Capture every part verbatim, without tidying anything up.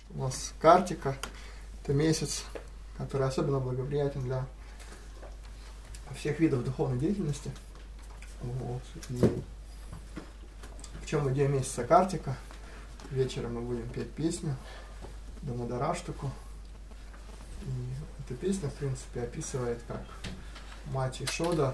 у нас Картика. Это месяц, который особенно благоприятен для всех видов духовной деятельности. Вот. И в чем идея месяца Картика? Вечером мы будем петь песню Дамадараштаку. И эта песня, в принципе, описывает, как мать Ишода,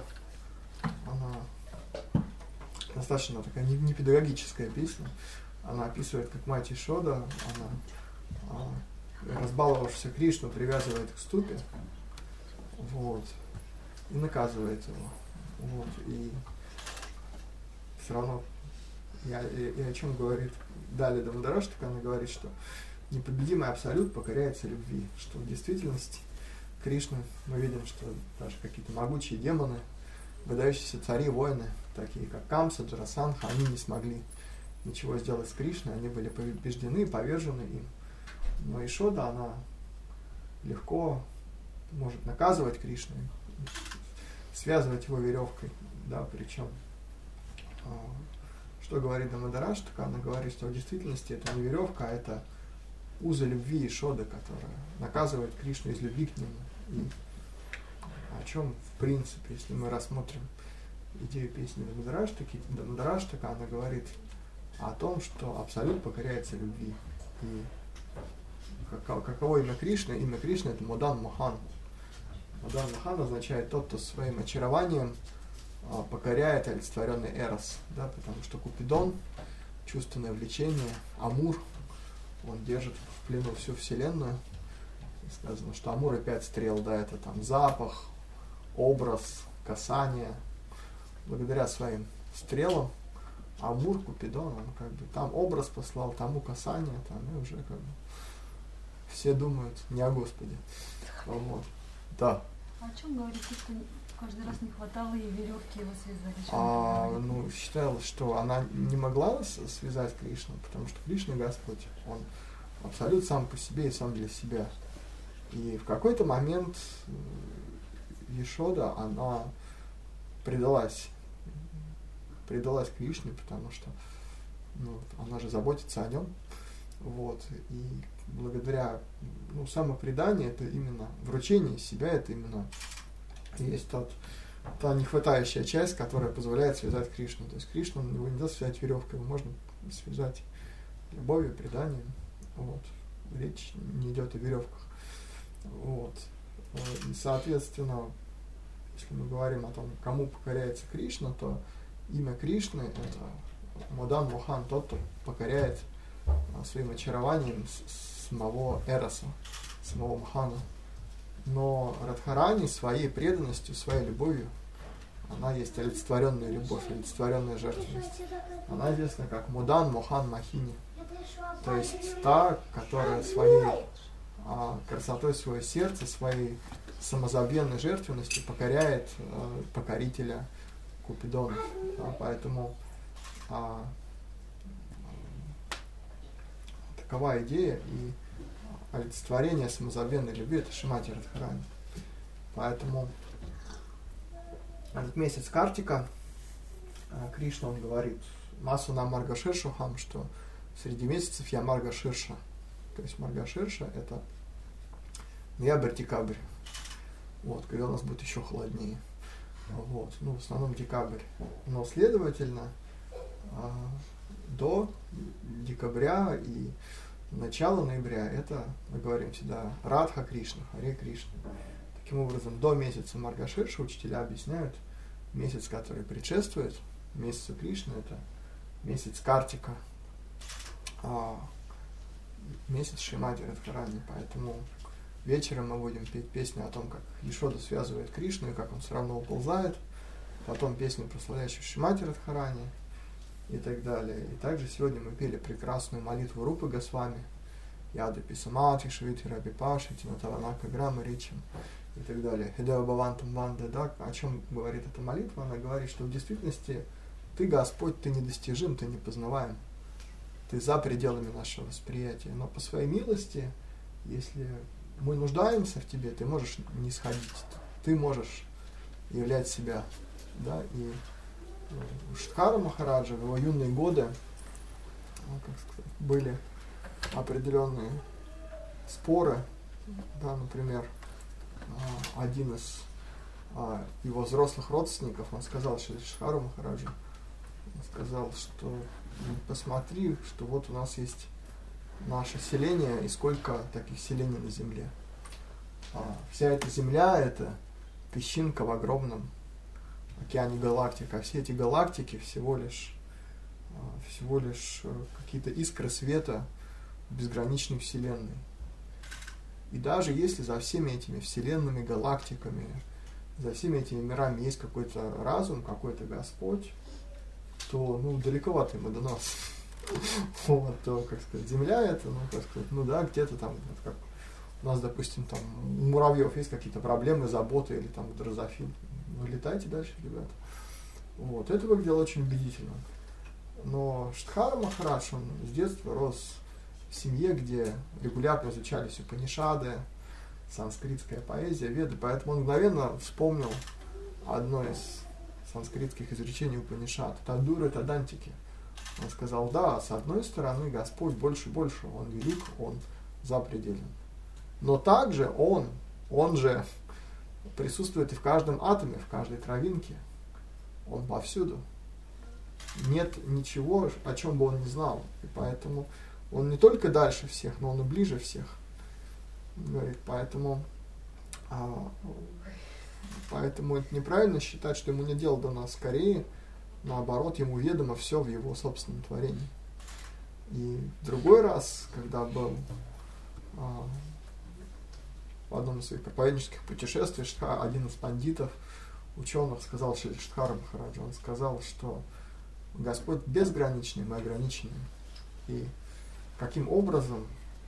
она достаточно такая не, не педагогическая песня, она описывает, как мать Ишода, она а, разбаловавшегося Кришну привязывает к ступе, вот, и наказывает его. Вот, и все равно, и, и, и о чем говорит далее Дамадараштака, она говорит, что непобедимый абсолют покоряется любви, что в действительности Кришна, мы видим, что даже какие-то могучие демоны, выдающиеся цари, воины, такие как Камса, Джарасандха, они не смогли ничего сделать с Кришной, они были побеждены, повержены им. Но Ишода, она легко может наказывать Кришну, связывать его веревкой, да, причем, что говорит Дамадараштака, она говорит, что в действительности это не веревка, а это узы любви Ишоды, которая наказывает Кришну из любви к нему. И о чем, в принципе, если мы рассмотрим идею песни Дамадараштаки, Дамадараштака, она говорит о том, что абсолют покоряется любви. И каково имя Кришны? Имя Кришны — это Модан Мохан. Модан Мохан означает тот, кто своим очарованием покоряет олицетворенный Эрос, да, потому что Купидон, чувственное влечение, Амур, он держит в плену всю Вселенную. И сказано, что Амур и пять стрел, да, это там запах, образ, касание. Благодаря своим стрелам Амур, Купидон, он как бы там образ послал, тому касание, там, и уже как бы все думают не о Господе. Вот. Да. А о чем говорите, что каждый раз не хватало и веревки его связали? А, ну, считалось, что она не могла связать Кришну, потому что Кришна Господь, он абсолют сам по себе и сам для себя. И в какой-то момент Ешода, она предалась, предалась Кришне, потому что ну, она же заботится о нем. Вот. И благодаря ну, самопреданию, это именно вручение себя, это именно есть тот, та нехватающая часть, которая позволяет связать Кришну. То есть Кришну, его нельзя связать веревкой, его можно связать любовью, преданием. Вот. Речь не идет о веревках. Вот. И, соответственно, если мы говорим о том, кому покоряется Кришна, то имя Кришны — это Модан Мохан, тот, кто покоряет своим очарованием самого Эроса, самого Махана. Но Радхарани своей преданностью, своей любовью, она есть олицетворенная любовь, олицетворенная жертвенность. Она известна как Модан Мохан Махини. То есть та, которая своей а, красотой своего сердца, своей самозабвенной жертвенностью покоряет а, покорителя Купидона. Да, поэтому а, такова идея, и олицетворение самозабвенной любви — это Шримати Радхарани. Поэтому этот месяц Картика, Кришна, он говорит Масуна Маргаширшухам, что среди месяцев я Маргаширша. То есть Маргаширша — это ноябрь-декабрь. Вот, когда у нас будет еще холоднее. Вот, ну, в основном декабрь. Но, следовательно, до декабря и начало ноября — это, мы говорим всегда, Радха Кришна, Харе Кришна. Таким образом, до месяца Маргаширша учителя объясняют, месяц, который предшествует месяцу Кришны, это месяц Картика, а месяц Шримати Радхарани. Поэтому вечером мы будем петь песню о том, как Ешода связывает Кришну и как он все равно уползает, потом песню, прославляющую Шримати Радхарани и так далее. И также сегодня мы пели прекрасную молитву Рупы Госвами, Яды Писамати, Швити Раби Паши, Тинатаванака Грама Ричем и так далее. Хидева Бавантам Ванда, да, о чем говорит эта молитва? Она говорит, что в действительности Ты, Господь, Ты недостижим, Ты непознаваем, Ты за пределами нашего восприятия. Но по своей милости, если мы нуждаемся в Тебе, Ты можешь не сходить, Ты можешь являть себя, да, и у Шидхара Махараджа в его юные годы, ну, как сказать, были определенные споры, да, например, один из его взрослых родственников, он сказал Шридхару Махараджу, он сказал, что посмотри, что вот у нас есть наше селение и сколько таких селений на земле. А вся эта земля — это песчинка в огромном океане галактик, а все эти галактики всего лишь, всего лишь какие-то искры света в безграничной вселенной. И даже если за всеми этими вселенными, галактиками, за всеми этими мирами есть какой-то разум, какой-то Господь, то, ну, далековато ему до нас. Вот, то, как сказать, Земля это, ну, как сказать, ну да, где-то там, вот как у нас, допустим, там у муравьев есть какие-то проблемы, заботы, или там дрозофил. Ну, летайте дальше, ребята. Вот, это выглядело очень убедительно. Но Шридхар Махарадж, он с детства рос в семье, где регулярно изучались Упанишады, санскритская поэзия, веды, поэтому он мгновенно вспомнил одно из санскритских изречений Упанишад, Тадуры Тадантики. Он сказал, да, с одной стороны Господь больше и больше, Он велик, Он запределен. Но также Он, Он же присутствует и в каждом атоме, в каждой травинке. Он повсюду. Нет ничего, о чем бы Он не знал. И поэтому Он не только дальше всех, но Он и ближе всех. Говорит, поэтому, а, поэтому это неправильно считать, что Ему не дел до нас. Скорее, наоборот, Ему ведомо все в Его собственном творении. И в другой раз, когда был а, в одном из своих проповеднических путешествий, один из пандитов, ученых, сказал Шридхару Махараджу, он сказал, что Господь безграничный, мы ограничены. И каким образом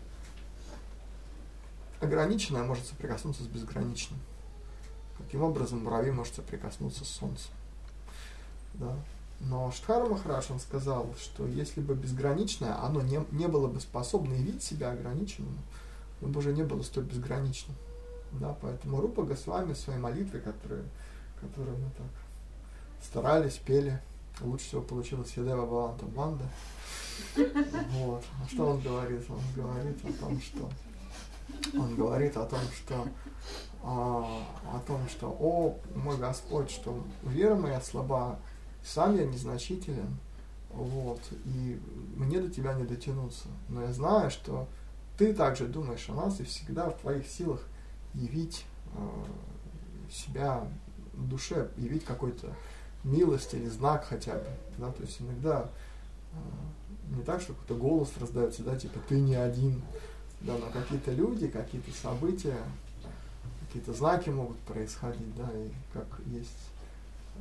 ограниченное может соприкоснуться с безграничным? Каким образом муравей может соприкоснуться с солнцем? Да. Но Шридхар Махарадж, он сказал, что если бы безграничное, оно не, не было бы способно явить себя ограниченным, оно бы уже не было столь безграничным. Да, поэтому Рупа Госвами в своей молитве, которые, которые мы так старались, пели, лучше всего получилось Ядева Бхаванта Банда. Вот. А что он говорит? Он говорит о том, что он говорит о том, что а, о том, что о мой Господь, что вера моя слаба, сам я незначителен, вот, и мне до тебя не дотянуться. Но я знаю, что ты также думаешь о нас, и всегда в твоих силах явить э, себя в душе, явить какой-то милость или знак хотя бы. Да? То есть иногда э, не так, что какой-то голос раздается, да, типа ты не один, да, но какие-то люди, какие-то события, какие-то знаки могут происходить, да, и как есть э,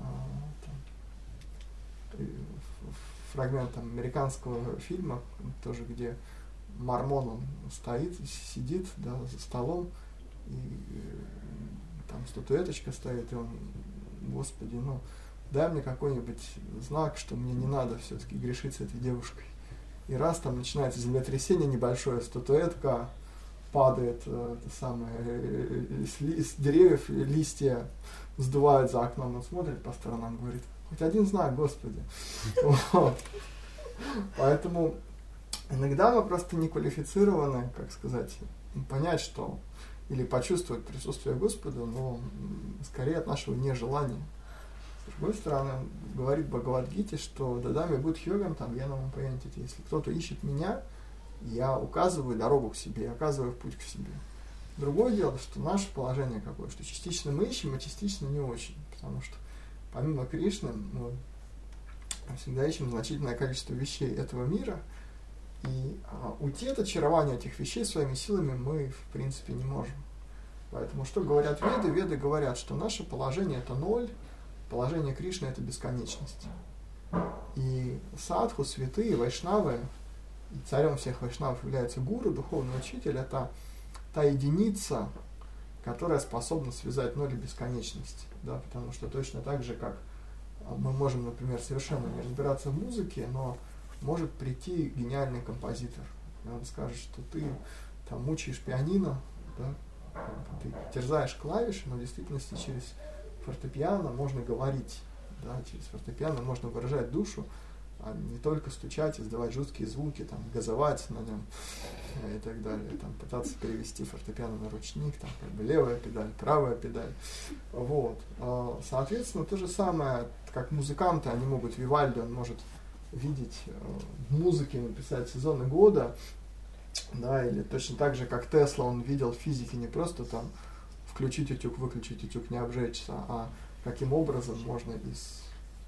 там, фрагмент там, американского фильма, тоже где мормон, он стоит, сидит, да, за столом, и там статуэточка стоит, и он, Господи, ну, дай мне какой-нибудь знак, что мне не надо все-таки грешить с этой девушкой. И раз там начинается землетрясение небольшое, статуэтка падает, это самое, с, ли, с деревьев листья сдувают за окном, он смотрит по сторонам, говорит, хоть один знак, Господи. Поэтому иногда мы просто не квалифицированы, как сказать, понять, что или почувствовать присутствие Господа, но скорее от нашего нежелания. С другой стороны, он говорит в Бхагавад-гите, что «Дадами будь йогам там янам паянтити». Если кто-то ищет меня, я указываю дорогу к себе, я указываю путь к себе. Другое дело, что наше положение какое, что частично мы ищем, а частично не очень. Потому что помимо Кришны мы всегда ищем значительное количество вещей этого мира, и а, уйти от очарования этих вещей своими силами мы, в принципе, не можем. Поэтому что говорят веды? Веды говорят, что наше положение это ноль, положение Кришны это бесконечность. И садху, святые, вайшнавы, и царем всех вайшнавов является гуру, духовный учитель, это та единица, которая способна связать ноль и бесконечность. Да? Потому что точно так же, как мы можем, например, совершенно не разбираться в музыке, но может прийти гениальный композитор, и он скажет, что ты там мучаешь пианино, да, ты терзаешь клавиши, но в действительности через фортепиано можно говорить, да, через фортепиано можно выражать душу, а не только стучать, издавать жуткие звуки, там, газовать на нем и так далее, там, пытаться перевести фортепиано на ручник, там, как бы левая педаль, правая педаль. Вот. Соответственно, то же самое, как музыканты, они могут, Вивальди, он может видеть в музыке, написать сезоны года, да, или точно так же, как Тесла, он видел в физике не просто там включить утюг, выключить утюг, не обжечься, а каким образом можно из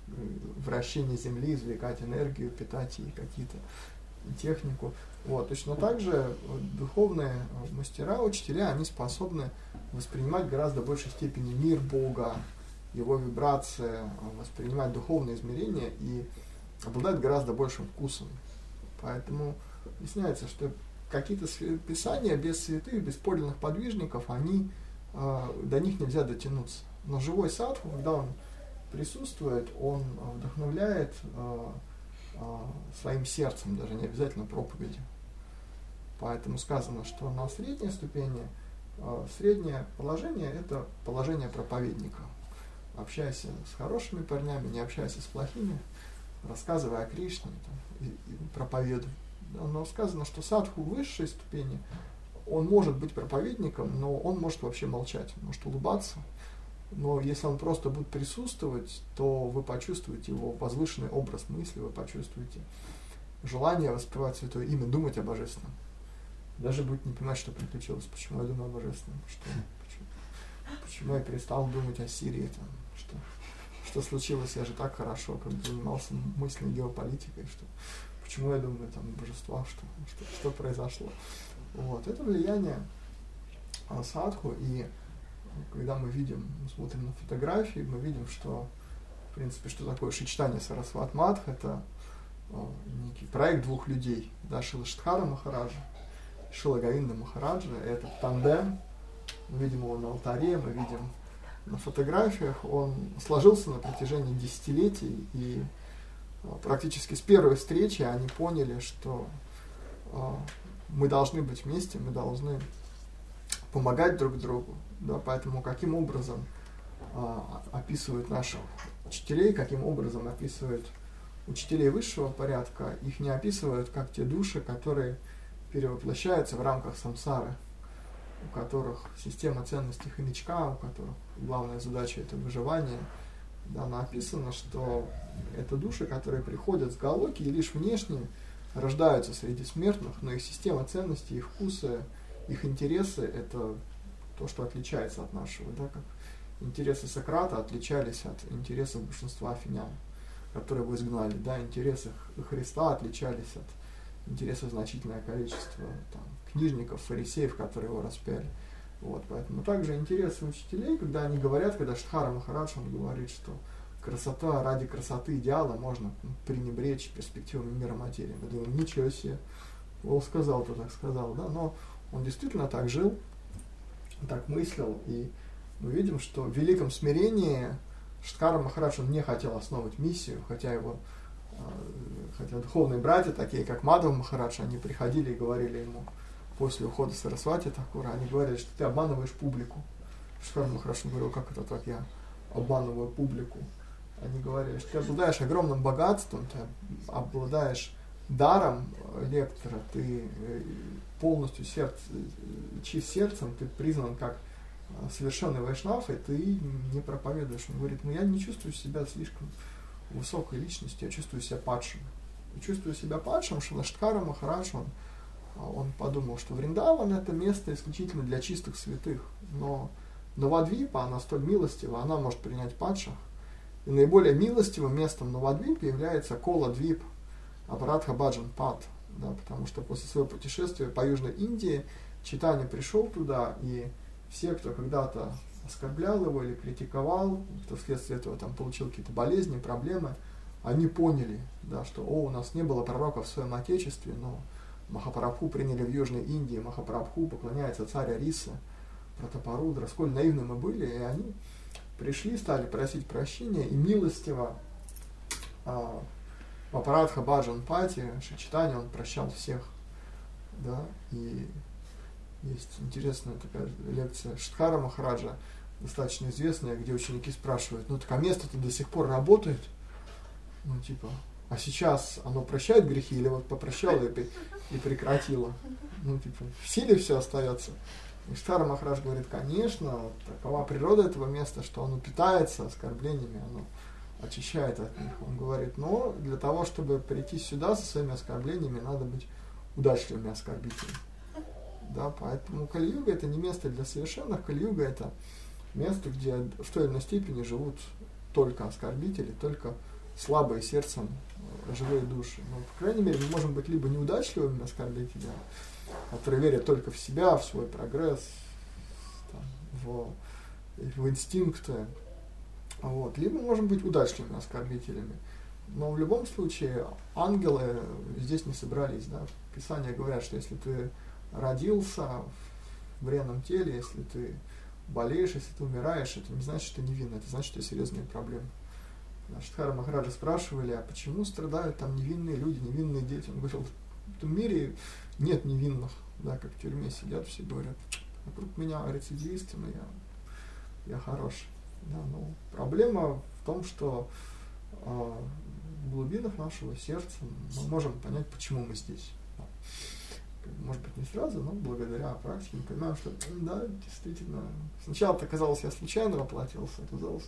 вращения Земли извлекать энергию, питать ей какие-то технику. Вот. Точно так же духовные мастера, учителя, они способны воспринимать в гораздо большей степени мир Бога, его вибрации, воспринимать духовные измерения и обладают гораздо большим вкусом. Поэтому объясняется, что какие-то писания без святых, без подлинных подвижников, они, до них нельзя дотянуться. Но живой садху, когда он присутствует, он вдохновляет э, э, своим сердцем, даже не обязательно проповедью. Поэтому сказано, что на средней ступени, э, среднее положение – это положение проповедника. Общайся с хорошими парнями, не общайся с плохими, рассказывай о Кришне, там, и, и проповедуй. Но сказано, что садху высшей ступени, он может быть проповедником, но он может вообще молчать, может улыбаться. Но если он просто будет присутствовать, то вы почувствуете его возвышенный образ мысли, вы почувствуете желание воспевать Святое Имя, думать о Божественном. Даже будет не понимать, что приключилось, почему я думаю о Божественном, что, почему, почему я перестал думать о Сирии, там, что, что случилось, я же так хорошо как бы занимался мысленной геополитикой, что, почему я думаю там, о божествах, что, что, что произошло. Вот. Это влияние садху, и когда мы видим, мы смотрим на фотографии, мы видим, что, в принципе, что такое Шичтанья Сарасват Мадх, это о, некий проект двух людей, да, Шила Штхара Махараджа, Шила Говинда Махараджа, это тандем, мы видим его на алтаре, мы видим на фотографиях, он сложился на протяжении десятилетий, и о, практически с первой встречи они поняли, что о, мы должны быть вместе, мы должны помогать друг другу. Да, поэтому каким образом а, описывают наших учителей, каким образом описывают учителей высшего порядка, их не описывают как те души, которые перевоплощаются в рамках самсары, у которых система ценностей хомячка, у которых главная задача это выживание. Да, написано, что это души, которые приходят с Галоки и лишь внешне рождаются среди смертных, но их система ценностей, их вкусы, их интересы это то, что отличается от нашего, да, как интересы Сократа отличались от интересов большинства афинян, которые его изгнали, да, интересы Христа отличались от интересов значительное количество там, книжников, фарисеев, которые его распяли. Вот, поэтому также интересы учителей, когда они говорят, когда Штхара Махарадж, он говорит, что красота ради красоты идеала можно пренебречь перспективами мира материи. Мы думаем, ничего себе, он сказал, то так сказал, да, но он действительно так жил, так мыслил, и мы видим, что в великом смирении Штхара Махарадж он не хотел основывать миссию, хотя его, хотя духовные братья, такие как Мадхава Махарадж, они приходили и говорили ему после ухода Сарасвати Такура, они говорили, что ты обманываешь публику. Штхара Махарадж говорил, как это так, я обманываю публику. Они говорили, что ты обладаешь огромным богатством, ты обладаешь даром лектора, ты полностью сердце, чист сердцем, ты признан как совершенный вайшнав, и ты не проповедуешь. Он говорит, ну я не чувствую себя слишком высокой личностью, я чувствую себя падшим. Я чувствую себя падшим, что Штхара Махарадж, он, он подумал, что Вриндаван это место исключительно для чистых святых, но Навадвипа, она столь милостива, она может принять падших. И наиболее милостивым местом Навадвипа является Кола-двип, Апарадха Баджан Пад, да, потому что после своего путешествия по Южной Индии Чайтанья пришел туда, и все, кто когда-то оскорблял его или критиковал, кто вследствие этого там, получил какие-то болезни, проблемы, они поняли, да, что о, у нас не было пророка в своем отечестве, но Махапрабху приняли в Южной Индии, Махапрабху поклоняется царь Ариса, Пратапарудра, сколь наивны мы были, и они пришли, стали просить прощения, и милостиво а, Апарадха Баджан Пати, Чайтанья, он прощал всех, да, и есть интересная такая лекция Штхара Махараджа, достаточно известная, где ученики спрашивают, ну так а место-то до сих пор работает? Ну типа, а сейчас оно прощает грехи или вот попрощало и, и прекратило? Ну, типа, в силе все остается. Иштхара Махарадж говорит, конечно, такова природа этого места, что оно питается оскорблениями, оно очищает от них. Он говорит, но для того, чтобы прийти сюда со своими оскорблениями, надо быть удачливыми оскорбителями. Да, поэтому Кали-юга это не место для совершенных, Кали-юга это место, где в той или иной степени живут только оскорбители, только слабые сердцем живые души. Но, по крайней мере, мы можем быть либо неудачливыми оскорбителями, которые верят только в себя, в свой прогресс, там, в, в инстинкты, вот. Либо можем быть удачливыми оскорбителями. Но в любом случае ангелы здесь не собрались. Да? Писания говорят, что если ты родился в бренном теле, если ты болеешь, если ты умираешь, это не значит, что ты невинный, это значит, что есть серьезные проблемы. Иштхара Махараджа спрашивали, а почему страдают там невинные люди, невинные дети? Он говорил, в этом мире нет невинных, да, как в тюрьме сидят, все говорят, вокруг меня рецидивисты, но я, я хороший. Да, но проблема в том, что э, в глубинах нашего сердца мы можем понять, почему мы здесь. Да. Может быть, не сразу, но благодаря практике мы понимаем, что да, действительно, сначала это казалось, я случайно воплотился, оказалось,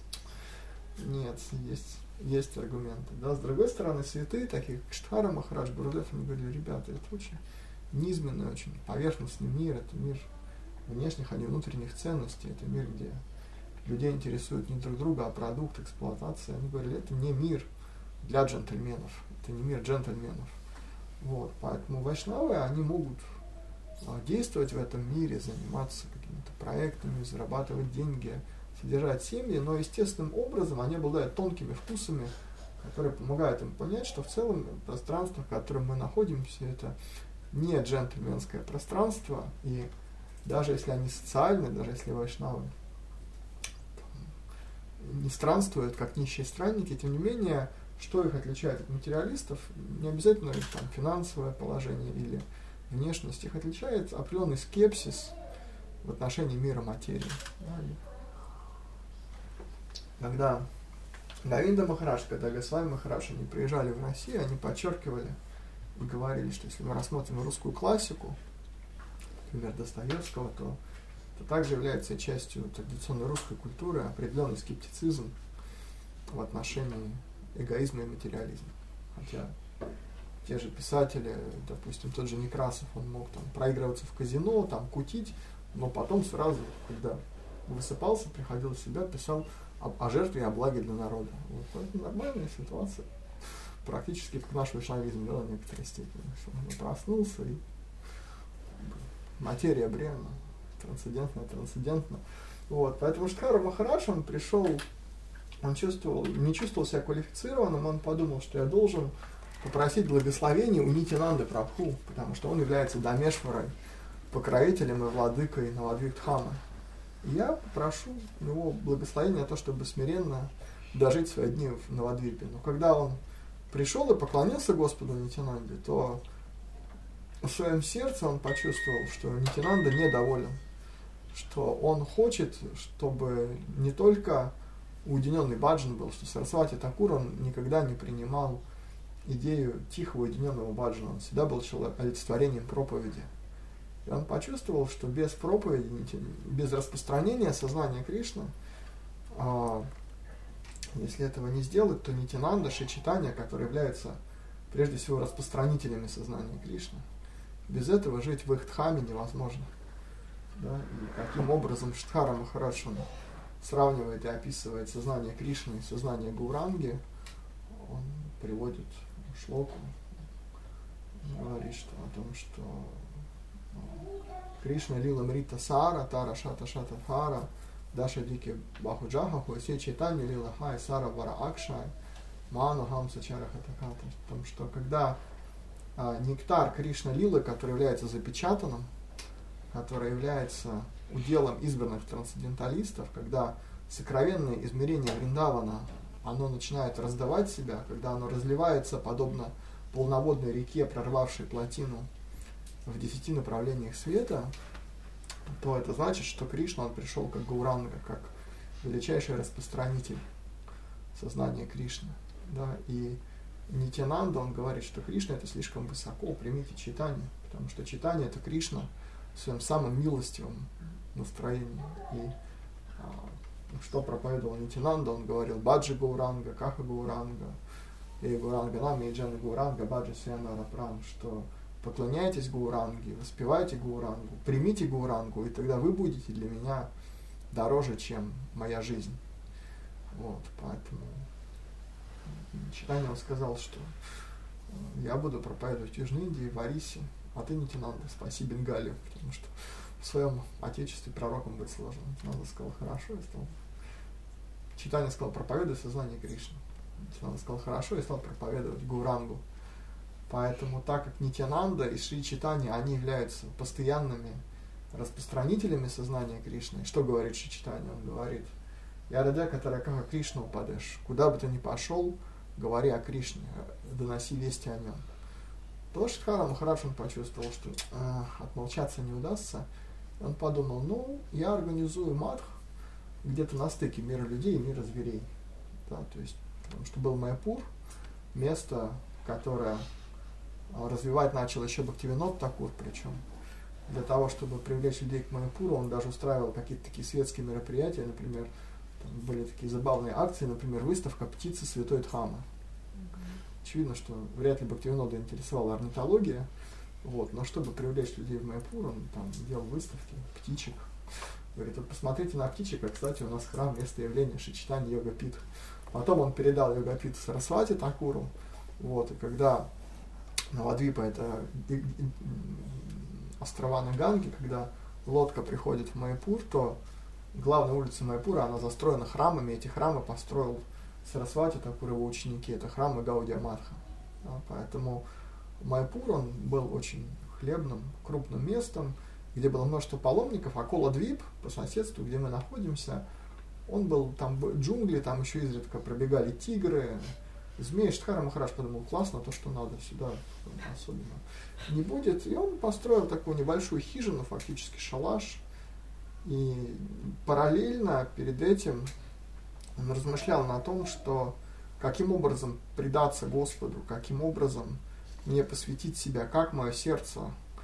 нет, есть, есть аргументы. Да. С другой стороны, святые, такие как Иштхара Махарадж, Гурудев, они говорили, ребята, это очень низменный, очень поверхностный мир, это мир внешних, а не внутренних ценностей, это мир, где людей интересуют не друг друга, а продукт, эксплуатация. Они говорили, это не мир для джентльменов, это не мир джентльменов. Вот, поэтому вайшнавы, они могут а, действовать в этом мире, заниматься какими-то проектами, зарабатывать деньги, содержать семьи, но естественным образом они обладают тонкими вкусами, которые помогают им понять, что в целом пространство, в котором мы находимся, это не джентльменское пространство, и даже если они социальны, даже если вайшнавы не странствуют, как нищие странники, тем не менее, что их отличает от материалистов, не обязательно их там, финансовое положение или внешность, их отличает определенный скепсис в отношении мира материи. Когда Говинда Махарадж, когда Госвами Махарадж, они приезжали в Россию, они подчеркивали и говорили, что если мы рассмотрим русскую классику, например, Достоевского, то это также является частью традиционной русской культуры, определенный скептицизм в отношении эгоизма и материализма. Хотя те же писатели, допустим, тот же Некрасов, он мог там проигрываться в казино, там кутить, но потом сразу, когда высыпался, приходил в себя, писал о, о жертве и о благе для народа. Вот, поэтому нормальная ситуация, практически как наш вайшнавизм, да, в некоторой степени. Он проснулся, и материя бренна, трансцендентно, трансцендентно. Вот, поэтому Иштхара Махарадж, он пришел, он чувствовал, не чувствовал себя квалифицированным, он подумал, что я должен попросить благословения у Нитянанды Прабху, потому что он является Дамешварой, покровителем и владыкой Навадвиптхамы. И я попрошу у него благословения на то, чтобы смиренно дожить свои дни в Навадвипе. Но когда он пришел и поклонился Господу Нитянанде, то в своем сердце он почувствовал, что Нитянанда недоволен, что он хочет, чтобы не только уединенный баджан был, что Сарасвати Такур, он никогда не принимал идею тихого уединенного баджана, он всегда был олицетворением проповеди. И он почувствовал, что без проповеди, без распространения сознания Кришны, а, если этого не сделать, то Нитянанда, Шри Чайтанья, который является прежде всего распространителями сознания Кришны, без этого жить в их дхаме невозможно. Да? И каким образом Иштхара Махарадж сравнивает и описывает сознание Кришны и сознание Гауранги, он приводит шлоку, говорит что, о том, что Кришна лила мрита сара, тара шата шата фара, даша дики бахуджаха, хуасе Чайтанья лила хай сара вара акшай, ману хамса чара хатаката. О том, что когда а, нектар Кришна лилы, который является запечатанным, который является уделом избранных трансценденталистов, когда сокровенное измерение Вриндавана, оно начинает раздавать себя, когда оно разливается подобно полноводной реке, прорвавшей плотину в десяти направлениях света, то это значит, что Кришна, он пришел как Гауранга, как величайший распространитель сознания Кришны. Да? И Нитянанда, он говорит, что Кришна это слишком высоко, примите читание, потому что читание это Кришна в своем самом милостивом настроении. И а, что проповедовал Нитянанда, он говорил Баджи Гауранга, Каха Гауранга, и Гауранга Нами, и Джана Гауранга, Баджи Сианара Пран, что поклоняйтесь Гауранге, воспевайте Гаурангу, примите Гаурангу, и тогда вы будете для меня дороже, чем моя жизнь. Вот, поэтому читание он сказал, что я буду проповедовать в Южной Индии, в Арисе, а ты, Нитянанда, спаси Бенгалию, потому что в своем отечестве пророком быть сложно. Нитянанда сказал, хорошо, я стал. Читание сказал, проповедуй сознание Кришны. Нитянанда сказал, хорошо, я стал проповедовать Гаурангу. Поэтому, так как Нитянанда и Шри Чайтанья, они являются постоянными распространителями сознания Кришны, что говорит Шри Чайтанья? Он говорит, Яраде Катаракаха Кришна упадешь, куда бы ты ни пошел, говори о Кришне, доноси вести о нем. То Шридхара Махарадж, он почувствовал, что э, отмолчаться не удастся. Он подумал, ну, я организую матх где-то на стыке мира людей и мира зверей. Да, то есть, потому что был Майяпур, место, которое развивать начал еще Бхактивинод Такур, причем для того, чтобы привлечь людей к Майяпуру, он даже устраивал какие-то такие светские мероприятия, например, там были такие забавные акции, например, выставка птицы Святой Дхаммы. Mm-hmm. Очевидно, что вряд ли Бхактивинода интересовала орнитология, вот, но чтобы привлечь людей в Майяпур, он там делал выставки птичек. Говорит, вот посмотрите на птичек, а, кстати, у нас храм, место явления Шри Чайтанья Йогапит. Потом он передал Йогапит Сарасвати Такуру, вот, и когда Навадвипа, это острова на Ганге, когда лодка приходит в Майяпур, то главная улица Майяпура, она застроена храмами, эти храмы построил Сарасвати Такур, его ученики, это храмы Гаудия Матха. Да, поэтому Майяпур, он был очень хлебным, крупным местом, где было множество паломников, а Кола-Двип, по соседству, где мы находимся, он был, там джунгли, там еще изредка пробегали тигры, змеи. Шридхара Махарадж подумал, классно, то, что надо, сюда особенно не будет. И он построил такую небольшую хижину, фактически шалаш. И параллельно перед этим он размышлял на том, что каким образом предаться Господу, каким образом мне посвятить себя, как мое сердце,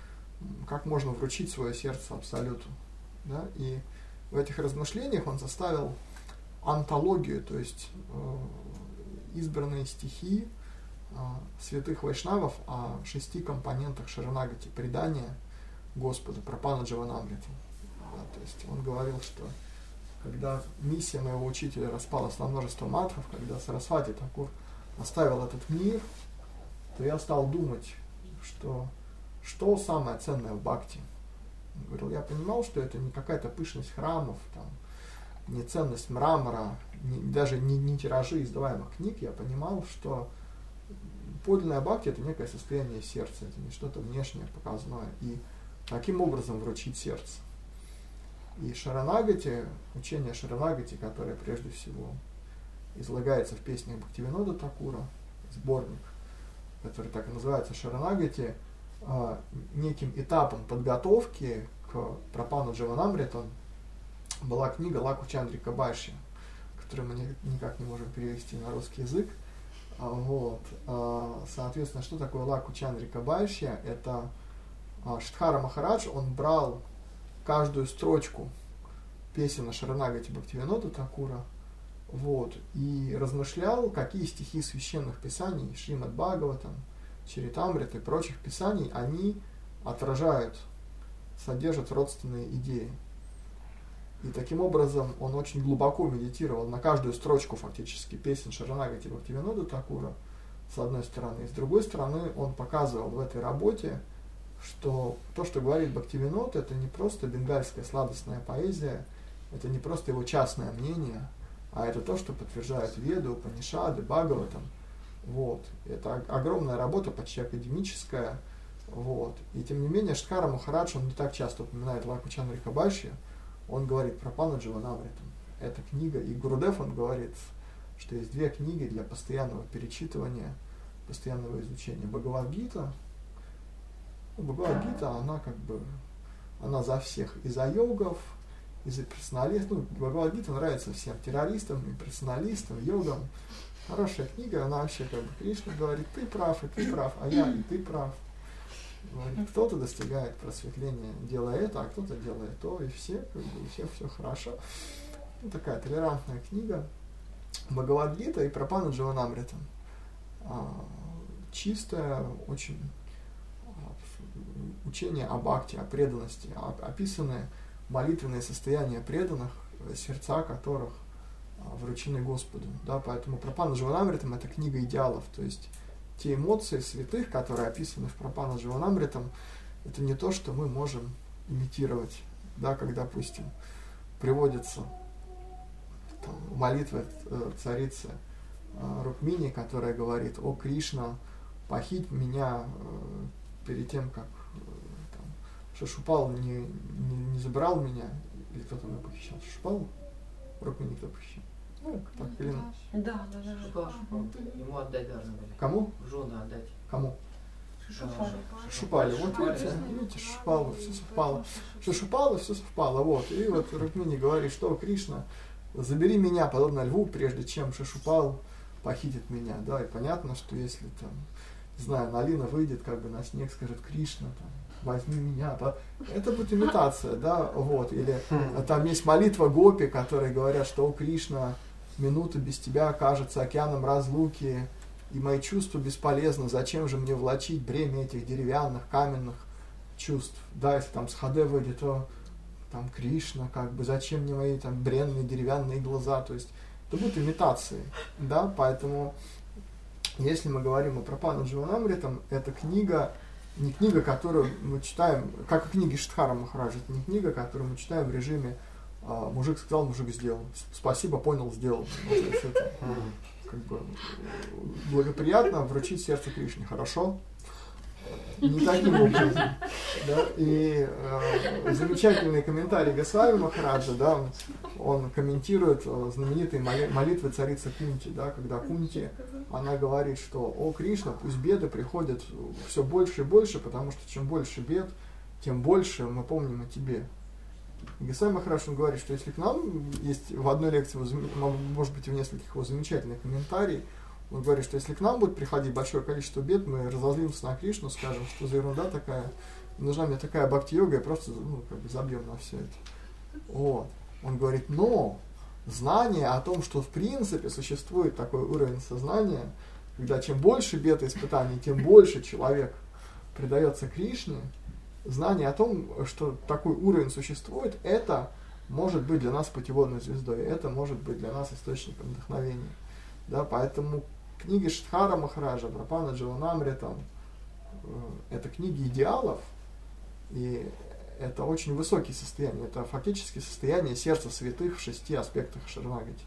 как можно вручить свое сердце Абсолюту. Да? И в этих размышлениях он составил антологию, то есть э, избранные стихи э, святых вайшнавов о шести компонентах шаранагати, предания Господу, Прапана Дживанамрита. Да, то есть он говорил, что когда миссия моего учителя распалась на множество матхов, когда Сарасвати Такур оставил этот мир, то я стал думать, что, что самое ценное в бхакти. Он говорил, я понимал, что это не какая-то пышность храмов, там, не ценность мрамора, не, даже не, не тиражи издаваемых книг. Я понимал, что подлинное бхакти — это некое состояние сердца, это не что-то внешнее, показное. И каким образом вручить сердце. И шаранагати, учение шаранагати, которое прежде всего излагается в песнях Бхактивинода Такура, сборник, который так и называется Шаранагати, неким этапом подготовки к Прапану Дживанамриту была книга Лаку Чандрика Бхашья, которую мы никак не можем перевести на русский язык. Вот. Соответственно, что такое Лаку Чандрика Бхашья? Это Шридхара Махарадж, он брал каждую строчку песен о Шаранагати Бхактивинода Такура, вот, и размышлял, какие стихи священных писаний, Шримад Бхагаватам, Чаритамрита и прочих писаний, они отражают, содержат родственные идеи. И таким образом он очень глубоко медитировал на каждую строчку фактически песен Шаранагати Бхактивинода Такура, с одной стороны. И с другой стороны, он показывал в этой работе, что то, что говорит Бхактивинод, это не просто бенгальская сладостная поэзия, это не просто его частное мнение, а это то, что подтверждают Веды, Упанишады, Бхагаватам. Вот. Это огромная работа, почти академическая. Вот. И тем не менее, Шридхара Махарадж, он не так часто упоминает Лаку Чандрика Бхашья, он говорит про Прапану Дживанамриту. Эта книга, и Гурудев, он говорит, что есть две книги для постоянного перечитывания, постоянного изучения. Бхагавад-гита, ну, Бхагавад-гита, она как бы, она за всех, и за йогов, и за персоналистов. Ну, Бхагавад-гита нравится всем террористам, и персоналистам, йогам. Хорошая книга, она вообще как бы Кришна говорит, ты прав, и ты прав, а я и ты прав. Говорит, кто-то достигает просветления, делая это, а кто-то делает то, и все, как бы, у всех все хорошо. Ну, такая толерантная книга. Бхагавад-гита и Прапана Дживанамрита. Чистое, очень учение о бхакти, о преданности, описанное молитвенное состояние преданных, сердца которых вручены Господу. Да, поэтому Прапана Дживанамритам это книга идеалов, то есть те эмоции святых, которые описаны в Прапана Дживанамритам, это не то, что мы можем имитировать, да, как, допустим, приводится там, молитва царицы Рукмини, которая говорит: «О Кришна, похить меня э, перед тем, как э, там, Шишупал не, не, не забрал меня», или кто-то меня похищал, Шишупал? Рукмини кто похищал? Ну, так, или... Да, да, да. Шишупал, Шишупал. Ему отдать должны были. Кому? Жену отдать. Кому? Шишупали. Шишупали. Вот видите, видите, Шишупала, все совпало. Шишупала, все совпало. Вот. И вот Рукмини говорит, что Кришна, забери меня, подобно льву, прежде чем Шишупал похитит меня. Да, и понятно, что если там, не знаю, Налина выйдет как бы на снег, скажет: Кришна, там, возьми меня, то это будет имитация, да, вот. Или там есть молитва гопи, которые говорят, что: о Кришна, минута без тебя кажется океаном разлуки, и мои чувства бесполезны, зачем же мне влачить бремя этих деревянных, каменных чувств. Да, если там с Хаде выйдет, то там Кришна, как бы, зачем мне мои там бренные деревянные глаза, то есть это будут имитации, да, поэтому если мы говорим о Прапана Дживанамритам, это книга, не книга, которую мы читаем, как и книги Штхара Махараджа, это не книга, которую мы читаем в режиме а, мужик сказал, мужик сделал, спасибо, понял, сделал. Ну, то есть это, как бы, благоприятно вручить сердце Кришне, хорошо? Не таким образом. Да? И э, замечательный комментарий Госвами Махараджа, да, он, он комментирует э, знаменитые моли, молитвы царицы Кунти, да, когда Кунти, она говорит, что: о Кришна, пусть беды приходят все больше и больше, потому что чем больше бед, тем больше мы помним о тебе. И Госвами Махарадж, он говорит, что если к нам есть в одной лекции, может быть, в нескольких его замечательных комментариях, он говорит, что если к нам будет приходить большое количество бед, мы разозлимся на Кришну, скажем, что за ерунда такая, нужна мне такая бхакти-йога, и просто, ну, как бы забьем на все это. Вот. Он говорит, но знание о том, что в принципе существует такой уровень сознания, когда чем больше бед и испытаний, тем больше человек предается Кришне, знание о том, что такой уровень существует, это может быть для нас путеводной звездой, это может быть для нас источником вдохновения. Да, поэтому книги Штхара Махараджа, Прапана Дживанамритам, э, это книги идеалов, и это очень высокие состояния, это фактически состояние сердца святых в шести аспектах Шаранагати.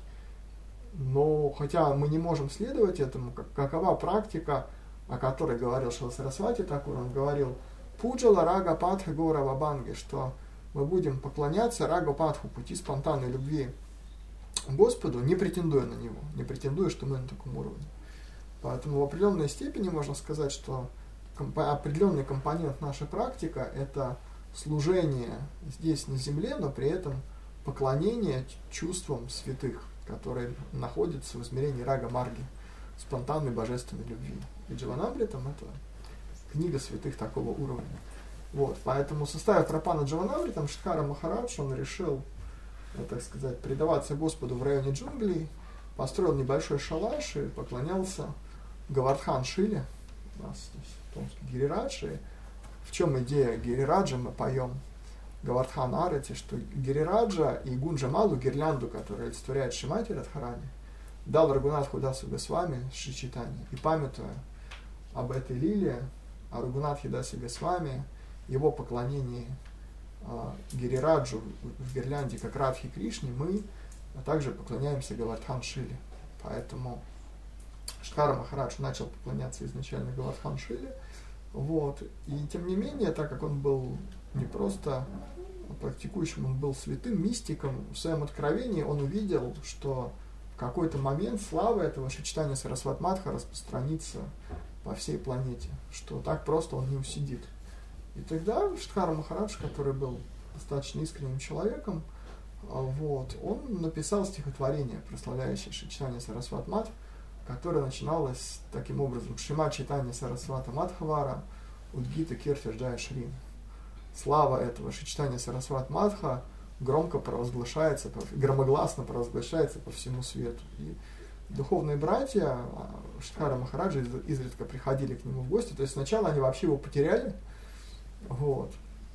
Но хотя мы не можем следовать этому, как, какова практика, о которой говорил Шрила Сарасвати Такур, он говорил: Пуджала Рага Патха Гора Вабанги, что мы будем поклоняться Рага Патху, пути спонтанной любви Господу, не претендуя на него, не претендуя, что мы на таком уровне. Поэтому в определенной степени можно сказать, что комп- определенный компонент нашей практики – это служение здесь на земле, но при этом поклонение чувствам святых, которые находятся в измерении рага-марги, спонтанной божественной любви. И Дживанамритам – это книга святых такого уровня. Вот, поэтому, составив Прапана Дживанамритам, Штхара Махарадж, он решил, так сказать, предаваться Господу в районе джунглей, построил небольшой шалаш и поклонялся Говардхан Шиле, у нас здесь в Томске Гирираджи. В чем идея Гирираджа, мы поем Говардхан Арати, что Гирираджа и Гунджамалу, гирлянду, которая олицетворяет Шримати Радхарани, дал Рагунатху Дасу Госвами Шри Чайтанья. И памятуя об этой лиле, о Рагунатхе Дасе Госвами, его поклонении Гирираджу в гирлянде как Радхи Кришне, мы также поклоняемся Говардхан Шиле. Поэтому Штхара Махарадж начал поклоняться изначально Говардхан Шиле. Вот. И тем не менее, так как он был не просто практикующим, он был святым мистиком, в своем откровении он увидел, что в какой-то момент слава этого Шри-Чайтанья Сарасвати Мадха распространится по всей планете, что так просто он не усидит. И тогда Штхара Махарадж, который был достаточно искренним человеком, вот, он написал стихотворение, прославляющее Шри-Чайтанья Сарасвати Мадха, которая начиналась таким образом: Шима Чайтанья Сарасвата Мадхавара Удгита Кирти Джая Шри. Слава этого Шри Чайтанья Сарасват Мадха громко провозглашается, громогласно провозглашается по всему свету. И духовные братья Шридхара Махараджа изредка приходили к нему в гости. То есть сначала они вообще его потеряли, вот.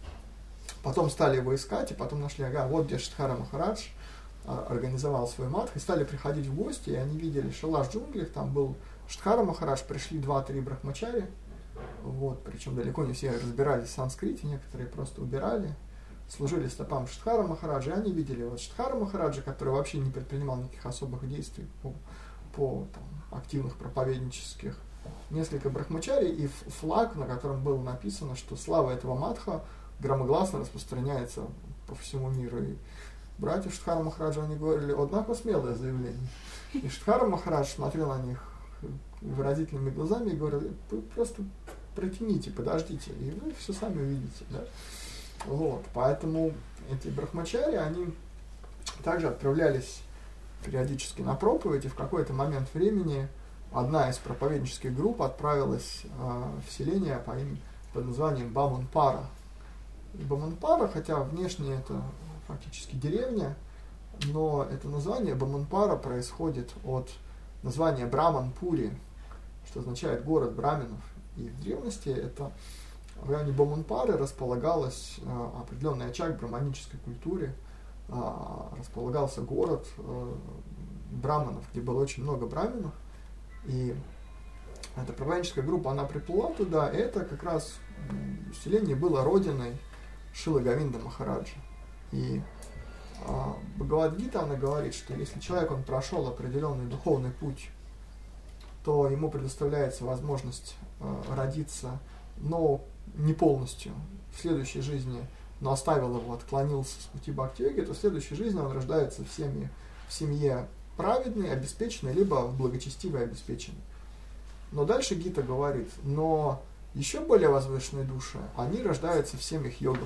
Потом стали его искать, и потом нашли, ага, вот где Шридхара Махарадж организовал свой мадх, и стали приходить в гости, и они видели шалаш в джунглях, там был Шридхара Махарадж, пришли два-три брахмачари, вот, причем далеко не все разбирались в санскрите, некоторые просто убирали, служили стопам Шридхара Махараджа, и они видели вот Шридхара Махараджа, который вообще не предпринимал никаких особых действий по, по там, активных проповеднических, несколько брахмачари и флаг, на котором было написано, что слава этого мадха громогласно распространяется по всему миру. И братья Шридхара Махараджа, они говорили: однако смелое заявление. И Шридхара Махарадж смотрел на них выразительными глазами и говорил: вы просто протяните, подождите, и вы все сами увидите. Да? Вот, поэтому эти брахмачари, они также отправлялись периодически на проповедь, и в какой-то момент времени одна из проповеднических групп отправилась э, в селение по имени, под названием Бамунпара. И Бамунпара, хотя внешне это фактически деревня, но это название Бамунпара происходит от названия Браманпури, что означает город браминов. И в древности это в районе Бамунпары располагалась э, определенный очаг браманической культуры, э, располагался город э, браманов, где было очень много браминов. И эта проповедническая группа, она приплыла туда, и это как раз селение было родиной Шрилы Говинда Махараджа. И э, Бхагавад-гита, она говорит, что если человек, он прошел определенный духовный путь, то ему предоставляется возможность э, родиться, но не полностью в следующей жизни, но оставил его, отклонился с пути бхакти-йоги, то в следующей жизни он рождается в семье, в семье праведной, обеспеченной, либо в благочестивой, обеспеченной. Но дальше Гита говорит, но еще более возвышенные души, они рождаются в семьях йогов,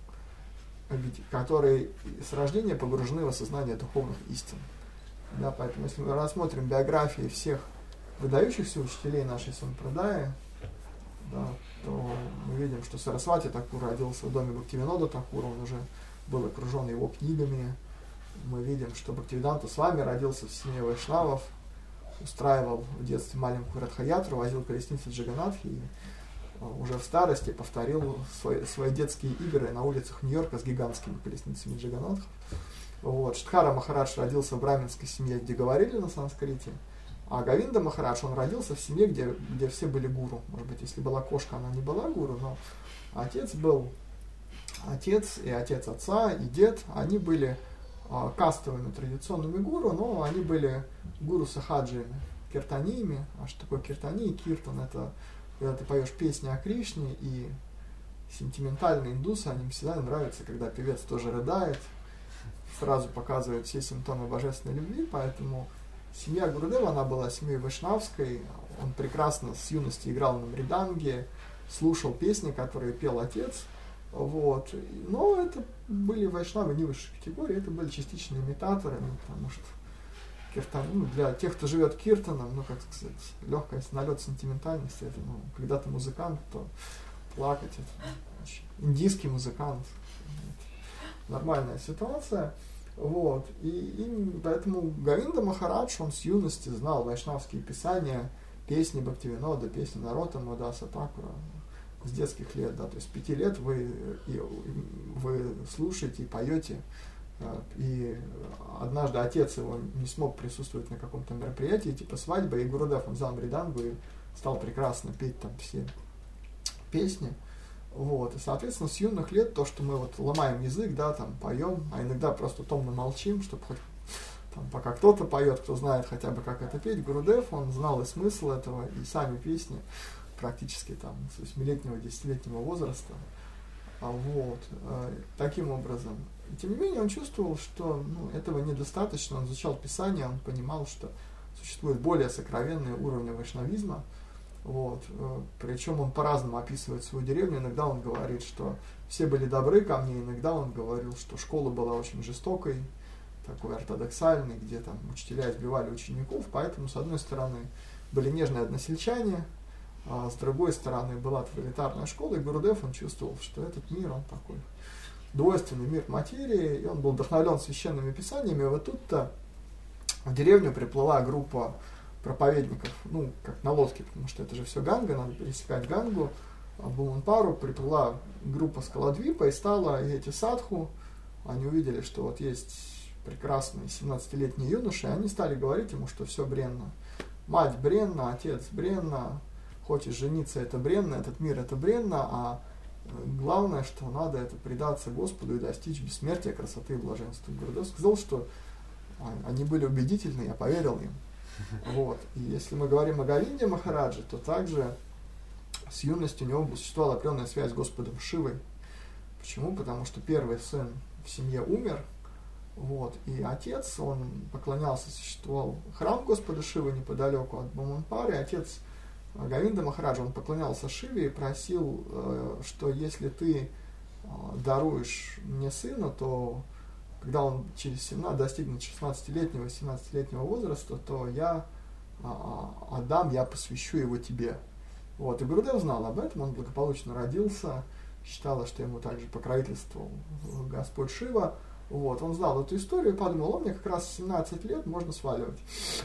которые с рождения погружены в осознание духовных истин. Да, поэтому если мы рассмотрим биографии всех выдающихся учителей нашей сампрадаи, да, то мы видим, что Сарасвати Такур родился в доме Бхактивинода Такура, он уже был окружен его книгами. Мы видим, что Бхактивиданта Свами родился в семье вайшнавов, устраивал в детстве маленькую радхаятру, возил колесницы Джаганатхи и уже в старости повторил свои, свои детские игры на улицах Нью-Йорка с гигантскими колесницами Джаганатхов. Вот. Шридхара Махарадж родился в браминской семье, где говорили на санскрите, а Говинда Махарадж, он родился в семье, где, где все были гуру. Может быть, если была кошка, она не была гуру, но отец был, отец и отец отца, и дед, они были а, кастовыми традиционными гуру, но они были гуру сахаджиями, киртаниями. А что такое киртани? Киртан — это когда ты поешь песни о Кришне, и сентиментальные индусы, они всегда нравятся, когда певец тоже рыдает, сразу показывает все симптомы божественной любви, поэтому семья Гурудева, она была семьей вайшнавской, он прекрасно с юности играл на мриданге, слушал песни, которые пел отец, вот. Но это были вайшнавы не высшей категории, это были частичные имитаторы, потому что киртан, ну, для тех, кто живет киртаном, ну, как сказать, легкая налет сентиментальности, это, ну, когда ты музыкант, то плакать, это очень, индийский музыкант, это нормальная ситуация. Вот. И, и поэтому Говинда Махарадж, он с юности знал вайшнавские писания, песни Бхактивинода, песни Нароттама Даса Такура с детских лет, да, то есть с пяти лет вы, и, вы слушаете и поете. И однажды отец его не смог присутствовать на каком-то мероприятии, типа свадьбы, и Гурудев, он взял мридангу и стал прекрасно петь там все песни. Вот. И, соответственно, с юных лет то, что мы вот ломаем язык, да, там, поем, а иногда просто томно молчим, чтобы хоть там, пока кто-то поет, кто знает хотя бы, как это петь, Гурудев, он знал и смысл этого, и сами песни практически там с восьмилетнего, десятилетнего возраста. А вот. Таким образом. И, тем не менее, он чувствовал, что ну, этого недостаточно, он изучал Писание, он понимал, что существуют более сокровенные уровни вайшнавизма. Вот. Причем он по-разному описывает свою деревню. Иногда он говорит, что все были добры ко мне, иногда он говорил, что школа была очень жестокой, такой ортодоксальный, где там учителя избивали учеников, поэтому, с одной стороны, были нежные односельчане, а с другой стороны, была тоталитарная школа, и Гурудев, он чувствовал, что этот мир, он такой двойственный мир материи, и он был вдохновлен священными писаниями. И вот тут-то в деревню приплыла группа проповедников, ну, как на лодке, потому что это же все Ганга, надо пересекать Гангу. В Буманпару приплыла группа с Каладвипа, и стала, и эти садху, они увидели, что вот есть прекрасные семнадцатилетние юноши, и они стали говорить ему, что все бренно. Мать бренна, отец бренно, хочешь жениться, это бренно, этот мир это бренно, а главное, что надо, это предаться Господу и достичь бессмертия, красоты и блаженства. Гурудев сказал, что они были убедительны, я поверил им. Вот. И если мы говорим о Говинде Махараджи, то также с юностью у него существовала определенная связь с Господом Шивой. Почему? Потому что первый сын в семье умер, вот, и отец, он поклонялся, существовал храм Господа Шивы неподалеку от Буманпары, отец Говинда Махараджа, он поклонялся Шиве и просил, что если ты даруешь мне сына, то когда он через семнадцать, достигнет шестнадцатилетнего, семнадцатилетнего возраста, то я отдам, я посвящу его тебе. Вот, и Гурудев знал об этом, он благополучно родился, считалось, что ему также покровительствовал Господь Шива. Вот, он знал эту историю и подумал, о, мне как раз семнадцать лет, можно сваливать.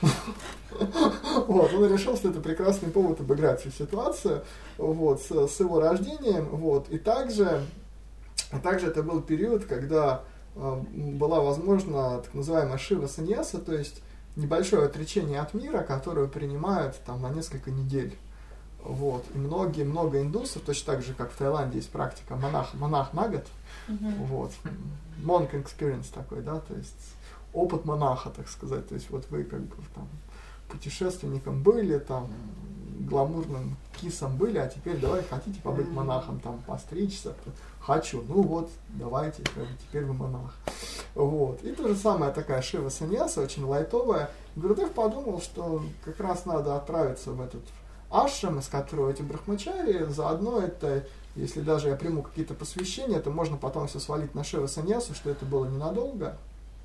Вот, он решил, что это прекрасный повод обыграть всю ситуацию, вот, с, с его рождением, вот, и также, также это был период, когда э, была возможна так называемая Шива Саньяса, то есть небольшое отречение от мира, которое принимают там на несколько недель. Вот, и многие, много индусов, точно так же, как в Таиланде есть практика монах, монах на год, uh-huh. Вот, monk experience такой, да, то есть опыт монаха, так сказать, то есть вот вы как бы там путешественником были, там гламурным кисом были, а теперь давай хотите побыть монахом, там постричься, хочу, ну вот, давайте, как бы, теперь вы монах. Вот, и то же самое такая Шива Саньяса, очень лайтовая. Гурудев подумал, что как раз надо отправиться в этот ашрам, из которого эти брахмачари, заодно это, если даже я приму какие-то посвящения, то можно потом все свалить на Шива Саньясу, что это было ненадолго,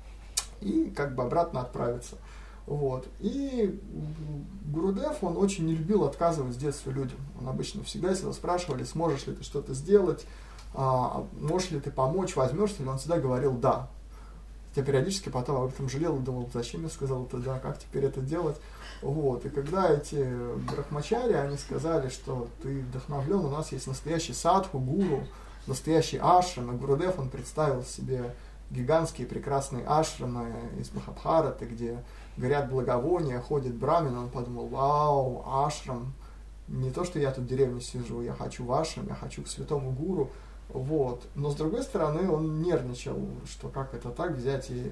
и как бы обратно отправиться. Вот. И Гурудев, он очень не любил отказывать с детства людям. Он обычно всегда, если его спрашивали, сможешь ли ты что-то сделать, а, можешь ли ты помочь, возьмешься ли, он всегда говорил «да». Я периодически потом об этом жалел и думал, зачем я сказал это «да», как теперь это делать. Вот. И когда эти брахмачари, они сказали, что ты вдохновлен, у нас есть настоящий садху, гуру, настоящий ашрам, и Гурудев, он представил себе гигантские прекрасные ашрамы из Махабхараты, где горят благовония, ходит брамин, он подумал, вау, ашрам, не то, что я тут в деревне сижу, я хочу в ашрам, я хочу к святому гуру. Вот. Но с другой стороны, он нервничал, что как это так взять и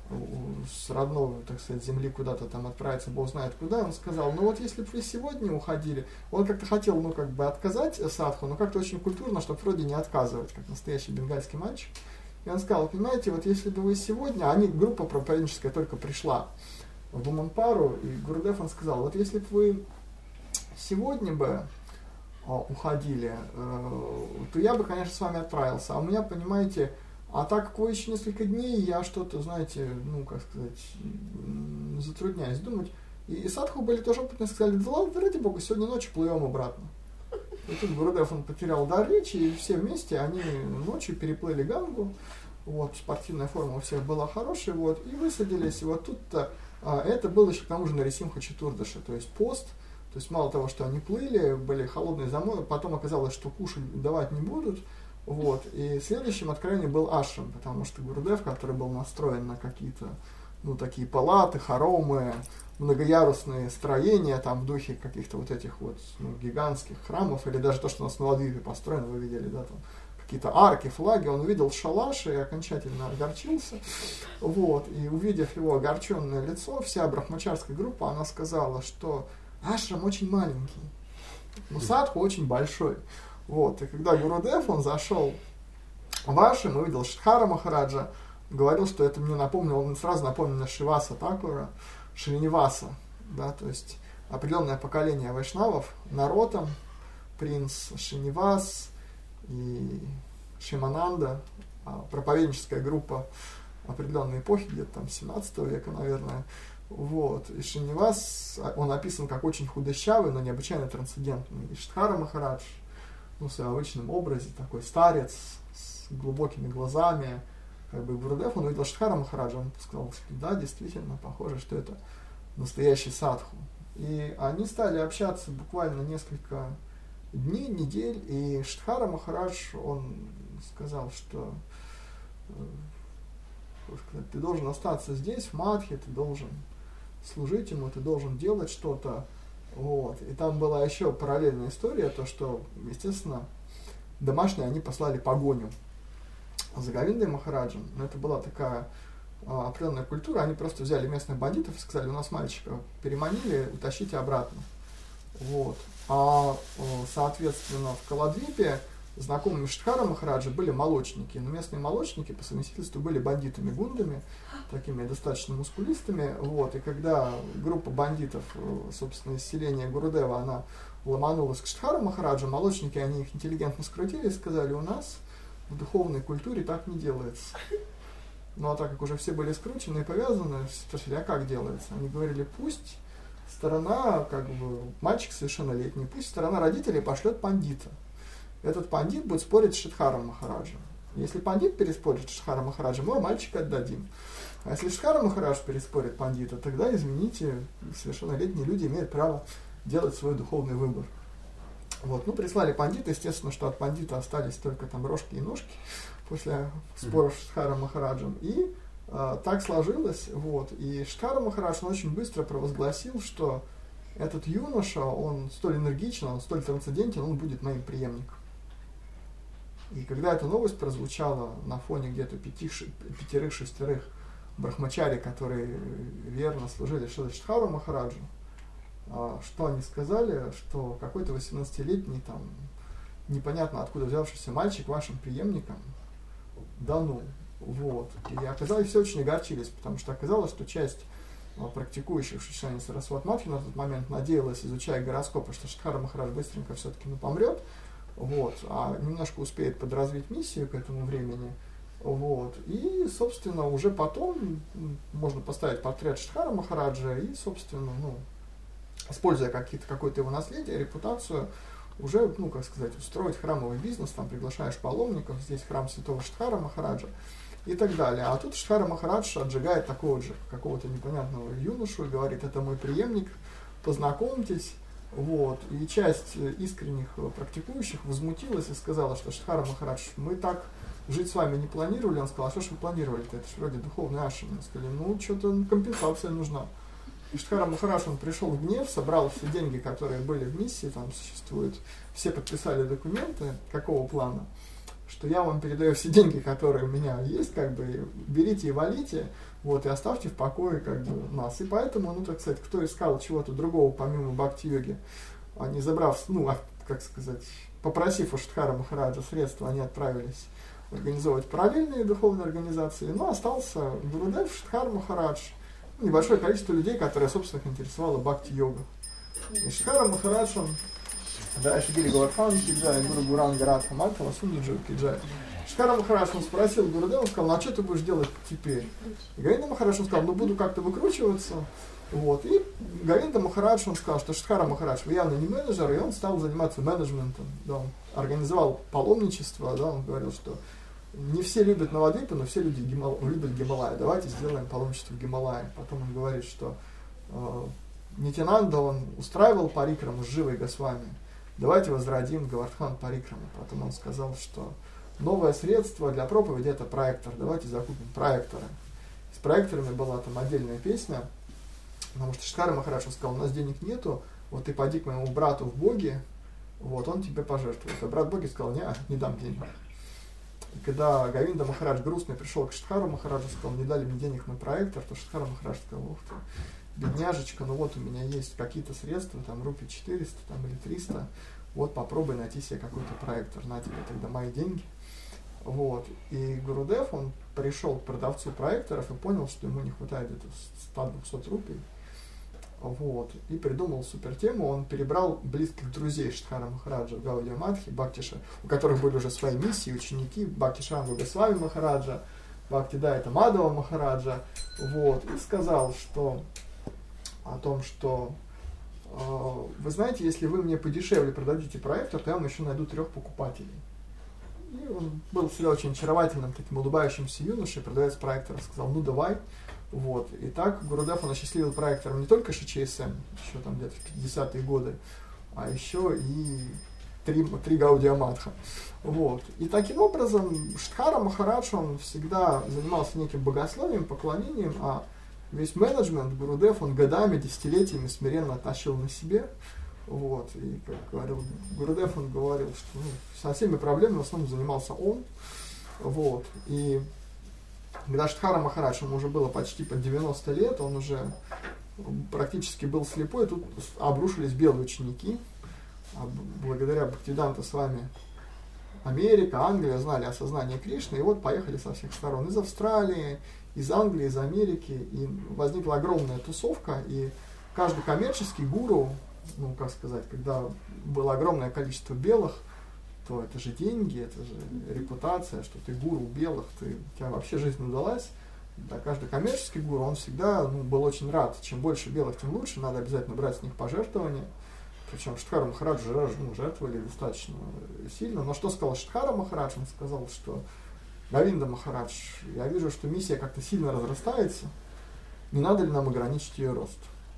с родного, так сказать, земли куда-то там отправиться, Бог знает куда. Он сказал, ну вот если бы вы сегодня уходили, он как-то хотел, ну как бы отказать садху, но как-то очень культурно, чтобы вроде не отказывать, как настоящий бенгальский мальчик. И он сказал, понимаете, вот если бы вы сегодня, они, группа проповедническая только пришла в Буманпару, и Гурудев, он сказал, вот если бы вы сегодня бы уходили, то я бы, конечно, с вами отправился. А у меня, понимаете, а так как вы еще несколько дней, я что-то, знаете, ну, как сказать, затрудняюсь думать. И, и садху были тоже опытные, сказали, да ладно, ради бога, сегодня ночью плывем обратно. И тут Гурудев, он потерял дар речи, и все вместе, они ночью переплыли Гангу, вот, спортивная форма у всех была хорошая, вот, и высадились, и вот тут-то, а, это было еще к тому же Нарисимха Чатурдаши, то есть пост. То есть мало того, что они плыли, были холодные зимой, потом оказалось, что кушать давать не будут. Вот. И следующим откровением был ашрам, потому что Гурудев, который был настроен на какие-то, ну, такие палаты, хоромы, многоярусные строения, там в духе каких-то вот этих вот, ну, гигантских храмов, или даже то, что у нас на Ладвипе построено, вы видели, да, там какие-то арки, флаги, он увидел шалаш и окончательно огорчился. Вот. И увидев его огорченное лицо, вся брахмачарская группа, она сказала, что ашрам очень маленький, но садху очень большой. Вот. И когда Гурудев, он зашел в ашрам и увидел Шидхара Махараджа, говорил, что это мне напомнило, он сразу напомнил Шриваса Такура, Шриниваса, да, то есть определенное поколение вайшнавов, Наротам, принц Шринивас и Шимананда, проповедническая группа определенной эпохи, где-то там семнадцатого века, наверное. Вот. И Шринивас, он описан как очень худощавый, но необычайно трансцендентный. И Штхара Махарадж, ну, в своем обычном образе, такой старец с глубокими глазами, как бы Гурудев, он увидел Штхара Махараджа, он сказал, что да, действительно, похоже, что это настоящий садху. И они стали общаться буквально несколько дней, недель, и Штхара Махарадж, он сказал, что ты должен остаться здесь, в Мадхе, ты должен служить ему, ты должен делать что-то. Вот. И там была еще параллельная история, то что, естественно, домашние они послали погоню за Говиндой Махараджем. Но это была такая а, определенная культура. Они просто взяли местных бандитов и сказали, у нас мальчика переманили, утащите обратно. Вот. А, соответственно, в Каладвипе знакомыми Штхара Махараджа были молочники. Но местные молочники по совместительству были бандитами-гундами, такими достаточно мускулистыми. Вот. И когда группа бандитов, собственно, из селения Гурудева, она ломанулась к Штхару Махараджу, молочники, они их интеллигентно скрутили и сказали, у нас в духовной культуре так не делается. Ну а так как уже все были скручены и повязаны, спросили, а как делается? Они говорили, пусть сторона, как бы, мальчик совершеннолетний, пусть сторона родителей пошлет пандита. Этот пандит будет спорить с Штхаром Махараджем. Если пандит переспорит с Штхаром Махараджем, мы мальчика отдадим. А если Штхар Махарадж переспорит пандита, тогда, извините, совершеннолетние люди имеют право делать свой духовный выбор. Вот. Ну, прислали пандита, естественно, что от пандита остались только там рожки и ножки после споров с Штхаром Махараджем. И э, так сложилось, вот. И Штхар Махарадж, он очень быстро провозгласил, что этот юноша, он столь энергичен, он столь трансцендентен, он будет моим преемником. И когда эта новость прозвучала на фоне где-то пятерых-шестерых брахмачари, которые верно служили Штхару Махараджу, что они сказали, что какой-то восемнадцатилетний, там, непонятно откуда взявшийся мальчик вашим преемником, да ну, вот. И оказалось, все очень огорчились, потому что оказалось, что часть практикующих Шишани Сарасват Мадхи на тот момент надеялась, изучая гороскопы, что Штхара Махарадж быстренько все-таки ну, помрет, вот, а немножко успеет подразвить миссию к этому времени. Вот. И, собственно, уже потом можно поставить портрет Штхара Махараджа и, собственно, ну, используя какие-то, какое-то его наследие, репутацию, уже, ну, как сказать, устроить храмовый бизнес, там приглашаешь паломников, здесь храм святого Штхара Махараджа и так далее. А тут Штхара Махарадж отжигает такого же, какого-то непонятного юношу и говорит, это мой преемник, познакомьтесь. Вот. И часть искренних практикующих возмутилась и сказала, что Штхара Махарадж, мы так жить с вами не планировали. Он сказал, а что ж вы планировали-то? Это же вроде духовный ашрам. Мы сказали, ну, что-то компенсация нужна. И Штхара Махарадж, он пришел в гнев, собрал все деньги, которые были в миссии, там существуют, все подписали документы, какого плана, что я вам передаю все деньги, которые у меня есть, как бы, берите и валите, вот, и оставьте в покое, как бы, нас. И поэтому, ну, так сказать, кто искал чего-то другого, помимо бхакти-йоги, они забрав, ну, как сказать, попросив у Штхара Махараджа средства, они отправились организовывать параллельные духовные организации, но остался Гурудев, Штхар Махарадж, небольшое количество людей, которые, собственно, их интересовала бхакти-йога. И Штхар Махарадж, он, да, Шигири Говардхан Киджай, Гуру Гуранга Радха Мадхава Сундаджи Киджай. Штхар Махарадж, он спросил Гурудева, он сказал, ну а что ты будешь делать теперь? И Говинда Махарадж, он сказал, ну буду как-то выкручиваться. Вот. И Говинда Махарадж, он сказал, что Штхара Махарадж, вы явно не менеджер, и он стал заниматься менеджментом. Да, он организовал паломничество, да, он говорил, что не все любят Навадвипу, но все люди Гимал... любят Гималай. Давайте сделаем паломничество в Гималае. Потом он говорит, что э, Нитянанда, он устраивал парикраму с Живой Госвами. Давайте возродим Говардхан парикраму. Потом он сказал, что новое средство для проповеди это проектор. Давайте закупим проекторы. С проекторами была там отдельная песня, потому что Штхара Махарадж сказал, у нас денег нету, вот ты поди к моему брату в Боге, вот он тебе пожертвует. А брат Боги сказал, не, не дам денег. И когда Говинда Махарадж грустный пришел к Штхару Махараджу, сказал, не дали мне денег на проектор, то Штхара Махарадж сказал, ух ты, бедняжечка, ну вот у меня есть какие-то средства, там рупий четыреста там, или триста, вот попробуй найти себе какой-то проектор, на тебе тогда мои деньги. Вот. И Гурудев, он пришел к продавцу проекторов и понял, что ему не хватает сто-двухсот рупий. Вот. И придумал супер тему, он перебрал близких друзей Штхара Махараджа в Гаудия Мадхи, Бхактиша, у которых были уже свои миссии, ученики, Бхакти Шрангу Госвами Махараджа, Бхактидайта Мадхава Махараджа, вот, и сказал, что о том, что э, вы знаете, если вы мне подешевле продадите проектор, то я вам еще найду трех покупателей. И он был всегда очень очаровательным, таким улыбающимся юношей, продавец проектора, сказал, ну давай. Вот. И так Гурудев он осчастливил проектором не только эйч эс эм, еще там где-то в пятидесятые годы, а еще и три, три Гаудия Мадха. Вот. И таким образом Штхара Махарадж, он всегда занимался неким богословием, поклонением, а весь менеджмент Гурудев он годами, десятилетиями смиренно тащил на себе. Вот. И, как говорил Гурудев, он говорил, что ну, со всеми проблемами в основном занимался он. Вот. И когда Штхара Махарадж, ему уже было почти под девяносто лет, он уже практически был слепой, тут обрушились белые ученики. А благодаря Бхактивиданта с вами Америка, Англия знали о сознании Кришны, и вот поехали со всех сторон. Из Австралии, из Англии, из Америки, и возникла огромная тусовка, и каждый коммерческий гуру, ну, как сказать, когда было огромное количество белых, то это же деньги, это же репутация, что ты гуру белых, ты, у тебя вообще жизнь удалась. Да, каждый коммерческий гуру, он всегда ну, был очень рад. Чем больше белых, тем лучше, надо обязательно брать с них пожертвования. Причем Штхара Махарадж ну, жертвовали достаточно сильно. Но что сказал Штхара Махарадж? Он сказал, что Говинда Махарадж, я вижу, что миссия как-то сильно разрастается. Не надо ли нам ограничить ее рост?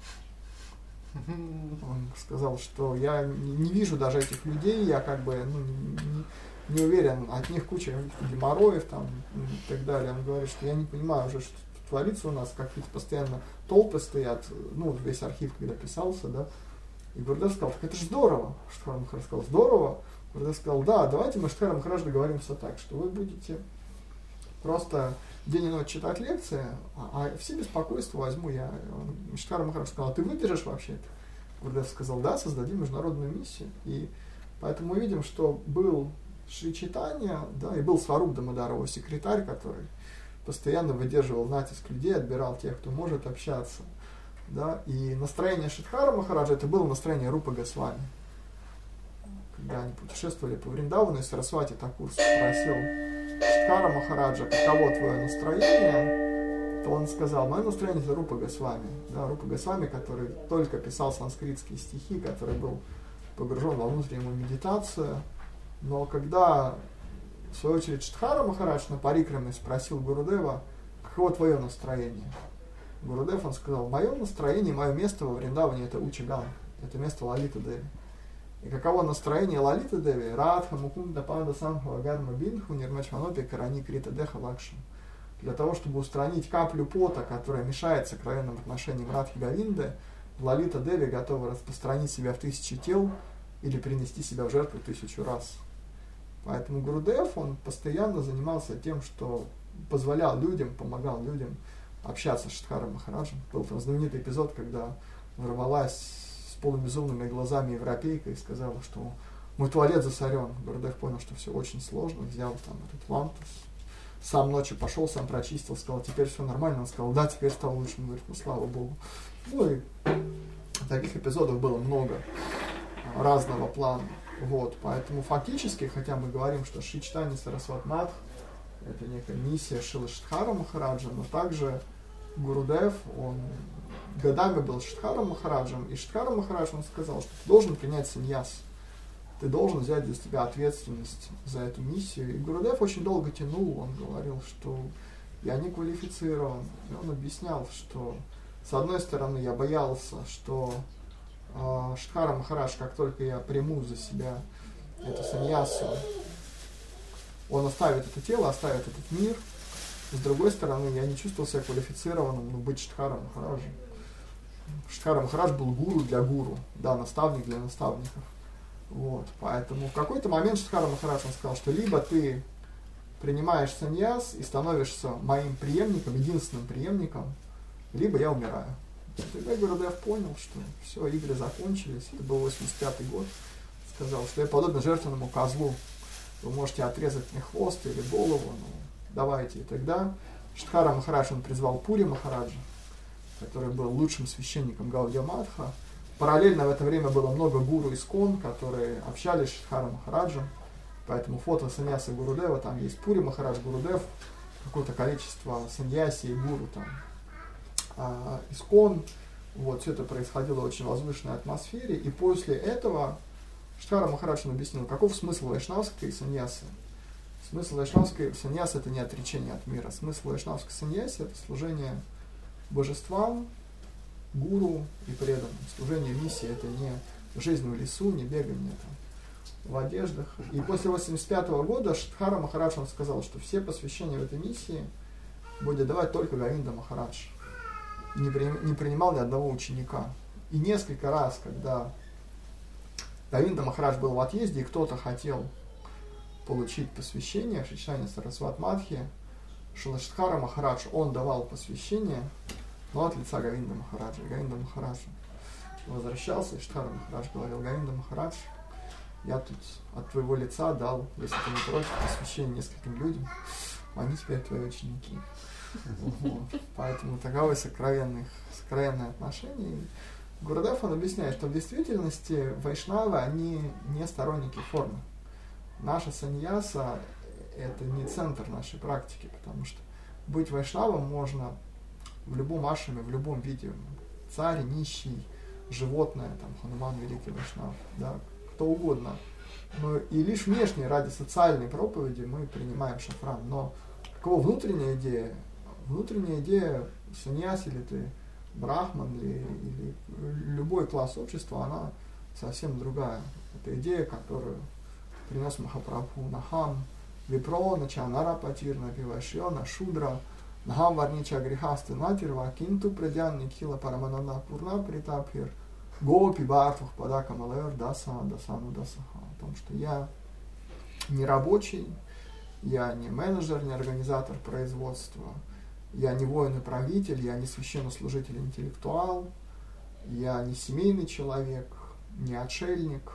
Он сказал, что я не, не вижу даже этих людей, я как бы ну, не, не уверен, от них куча геморроев там, и так далее. Он говорит, что я не понимаю уже, что творится у нас, какие-то постоянно толпы стоят, ну, весь архив, когда писался, да. И Гурудев сказал, так это же здорово. Штхара Махарадж сказал, здорово. Гурудев сказал, да, давайте мы с Штхара Махарадж договоримся так, что вы будете просто день и ночь читать лекции, а, а все беспокойства возьму я. Штхара Махарадж сказал, а ты выдержишь вообще это? Гурудев сказал, да, создадим международную миссию. И поэтому мы видим, что был Шри Чайтанья, да, и был Сваруб Дамодар, его секретарь, который постоянно выдерживал натиск людей, отбирал тех, кто может общаться. Да, и настроение Штхара Махараджа это было настроение Рупы Госвами. Когда они путешествовали по Вриндавану, и Сарасвати Такур спросил Штхара Махараджа, каково твое настроение, то он сказал, мое настроение это Рупа Госвами. Да, Рупа Госвами, который только писал санскритские стихи, который был погружен во внутреннюю медитацию. Но когда, в свою очередь, Штхара Махарадж на парикраме спросил Гурудева, каково твое настроение? Гурудев, он сказал, в моем настроении, мое место во Вриндаване это Учаган, это место Лалита Деви. И каково настроение Лалиты Деви? Радха, Мукунда, Панда, Самхава, Гарма, Бинху, Нирмачманопи, Карани, Крита, Деха, Лакши. Для того, чтобы устранить каплю пота, которая мешает сокровенным отношениям Радхи Говинды, Лалита Деви готова распространить себя в тысячи тел или принести себя в жертву тысячу раз. Поэтому Гурудев, он постоянно занимался тем, что позволял людям, помогал людям общаться с Штхаром Махараджем. Был там знаменитый эпизод, когда ворвалась с полубезумными глазами европейка и сказала, что мой туалет засорен. Гурудев понял, что все очень сложно, взял там этот вантус, сам ночью пошел, сам прочистил, сказал, теперь все нормально. Он сказал, да, теперь стало лучше. Он говорит, ну слава Богу. Ну и таких эпизодов было много разного плана. Вот, поэтому фактически, хотя мы говорим, что Шри Чайтанья Сарасвати Мадх это некая миссия Шрила Штхара Махараджа, но также Гурудев, он годами был Штхара Махараджем, и Штхара Махарадж, он сказал, что ты должен принять саньяс, ты должен взять для себя ответственность за эту миссию. И Гурудев очень долго тянул, он говорил, что я не квалифицирован. И он объяснял, что с одной стороны я боялся, что э, Штхара Махарадж, как только я приму за себя эту саньясу, он оставит это тело, оставит этот мир. С другой стороны, я не чувствовал себя квалифицированным ну, быть Штхара Махараджем. Штхара Махарадж был гуру для гуру, да, наставник для наставников. Вот, поэтому в какой-то момент Штхара Махарадж он сказал, что либо ты принимаешь саньяс и становишься моим преемником, единственным преемником, либо я умираю. Тогда Гурудев понял, что все, игры закончились, это был восемьдесят пятый год, сказал, что я подобно жертвенному козлу, вы можете отрезать мне хвост или голову, ну, давайте. И тогда Штхара Махарадж, он призвал Пури Махараджа, который был лучшим священником Гаудия Мадха. Параллельно в это время было много гуру искон, которые общались с Штхара Махараджем, поэтому фото саньяса Гурудева, там есть Пури Махарадж, Гурудев, какое-то количество саньяси и гуру там. А, искон, вот, все это происходило в очень возвышенной атмосфере, и после этого Иштхара Махарадж объяснил, каков смысл вайшнавской саньясы. Смысл вайшнавской саньясы — это не отречение от мира. Смысл вайшнавской саньяси — это служение божествам, гуру и преданным. Служение миссии — это не жизнь в лесу, не бегание там в одеждах. И после восемьдесят пятого года Иштхара Махарадж он сказал, что все посвящения в этой миссии будет давать только Говинда Махарадж. Не, при, не принимал ни одного ученика. И несколько раз, когда Говинда Махарадж был в отъезде, и кто-то хотел получить посвящение в Шичтане Сарасват Мадхи, Иштхара Махарадж, он давал посвящение, но от лица Говинда Махараджа. Говинда Махарадж возвращался, Иштхара Махарадж говорил: Говинда Махарадж, я тут от твоего лица дал, если ты не против, посвящение нескольким людям, они теперь твои ученики. Вот. Поэтому таковы сокровенные, сокровенные отношения. Гурудев, он объясняет, что в действительности вайшнавы, они не сторонники формы. Наша саньяса — это не центр нашей практики, потому что быть вайшнавом можно в любом ашраме, в любом виде. Царь, нищий, животное, там, Хануман, великий вайшнав, да, кто угодно. Но и лишь внешне, ради социальной проповеди, мы принимаем шафран. Но какова внутренняя идея? Внутренняя идея саньяси, или ты брахман, или, или любой класс общества, она совсем другая. Это идея, которую принес Махапрабху: Нахам Випро, Начанара Патирна Пивашьона, Шудра, Нахам Варнича Грихасты Натирва, Кинту Предян Никхила Параманана Пурна Притапхир, Гопи Бартух Падака Малер Даса Дасану Дасаха. О том, что я не рабочий, я не менеджер, не организатор производства, я не воин и правитель, я не священнослужитель, интеллектуал, я не семейный человек, не отшельник,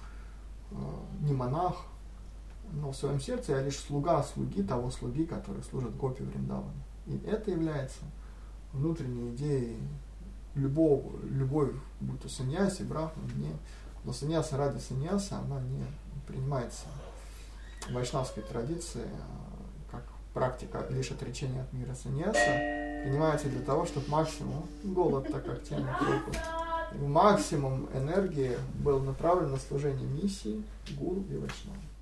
не монах, но в своем сердце я лишь слуга слуги того слуги, который служит Гопи Вриндавана. И это является внутренней идеей любого, любой, будь то саньяси, брахман, не, но саньяса ради саньяса, она не принимается в вайшнавской традиции как практика лишь отречения от мира. Саньяса принимается для того, чтобы максимум, голод, так как тема трупа, максимум энергии был направлен на служение миссии, гуру и вайшнаву.